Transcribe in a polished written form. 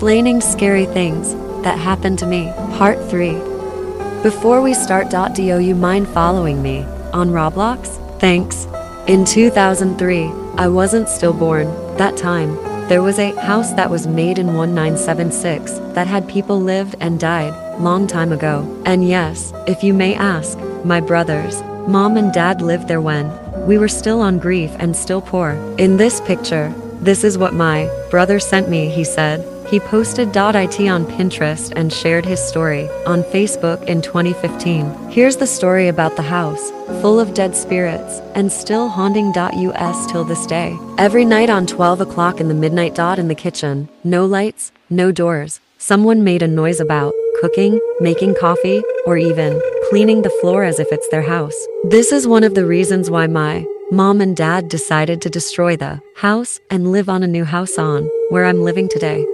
Explaining scary things that happened to me. Part 3. Before we start, do you mind following me on Roblox? Thanks. In 2003, I wasn't stillborn. That time, there was a house that was made in 1976 that had people lived and died long time ago. And yes, if you may ask, my brothers, mom and dad lived there when we were still on grief and still poor. In this picture, this is what my brother sent me, he said. He posted .it on Pinterest and shared his story on Facebook in 2015. Here's the story about the house, full of dead spirits, and still haunting us till this day. Every night on 12 o'clock in the midnight in the kitchen, no lights, no doors, someone made a noise about cooking, making coffee, or even cleaning the floor as if it's their house. This is one of the reasons why my mom and dad decided to destroy the house and live on a new house on where I'm living today.